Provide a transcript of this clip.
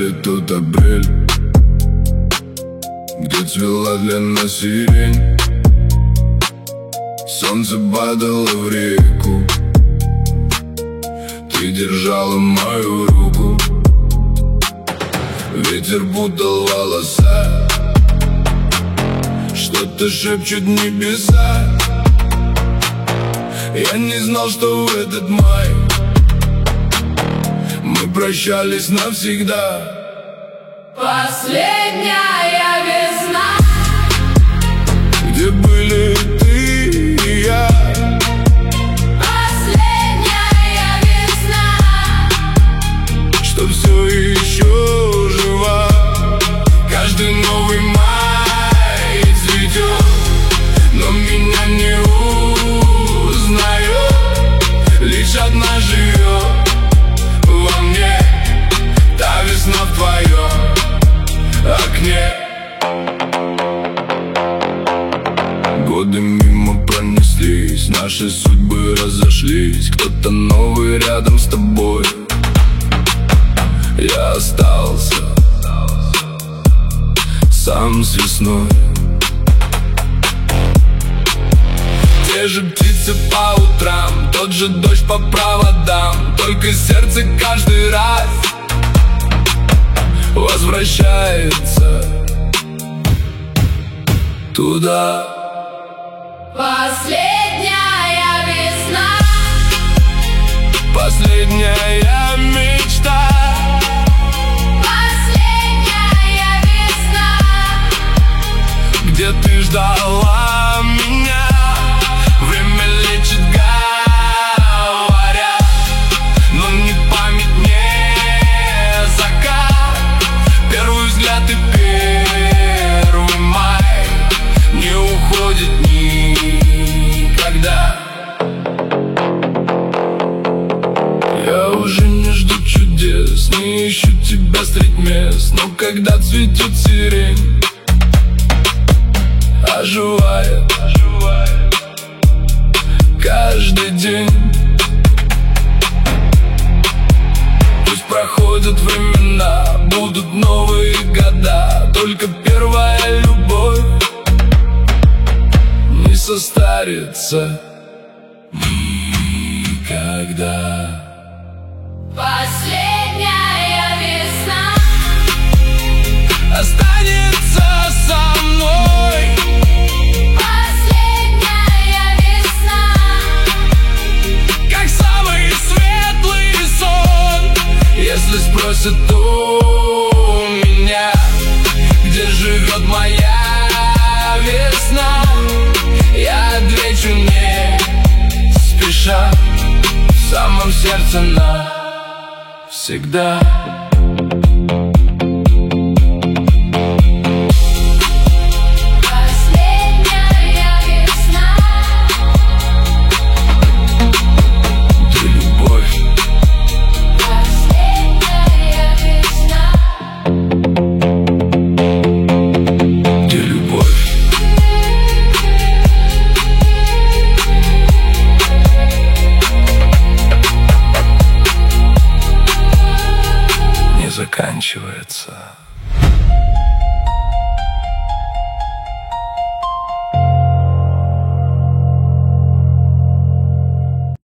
тут апрель, где цвела для нас сирень. Солнце падало в реку, ты держала мою руку. Ветер путал волоса, что-то шепчут небеса. Я не знал, что в этот май мы прощались навсегда. Последняя весна, где были ты и я. последняя весна, Что все еще жива. Каждый новый май цветет, но меня не узнает. Лишь одна живет во мне, та весна в твоем окне. Годы мимо пронеслись, наши судьбы разошлись. Кто-то новый рядом с тобой, я остался сам с весной. Те же птицы по утрам, тот же дождь по проводам. Только сердце каждый раз возвращается туда. последняя весна, Последняя мечта, последняя весна, где ты ждала меня. Время лечит, говорят, но не память, не закат. Первый взгляд и первый май не уходит никогда. Я уже не жду чудес, не ищу тебя средь мест. Но когда цветет сирень, оживает каждый день. Пусть проходят времена, будут новые года, только первая любовь не состарится никогда. последняя весна, Останется со мной. последняя весна, Как самый светлый сон. Если спросят у меня, где живет моя весна, я отвечу не спеша, в самом сердце навсегда. последняя весна, Ты любовь, последняя весна, ты любовь. Не заканчивается.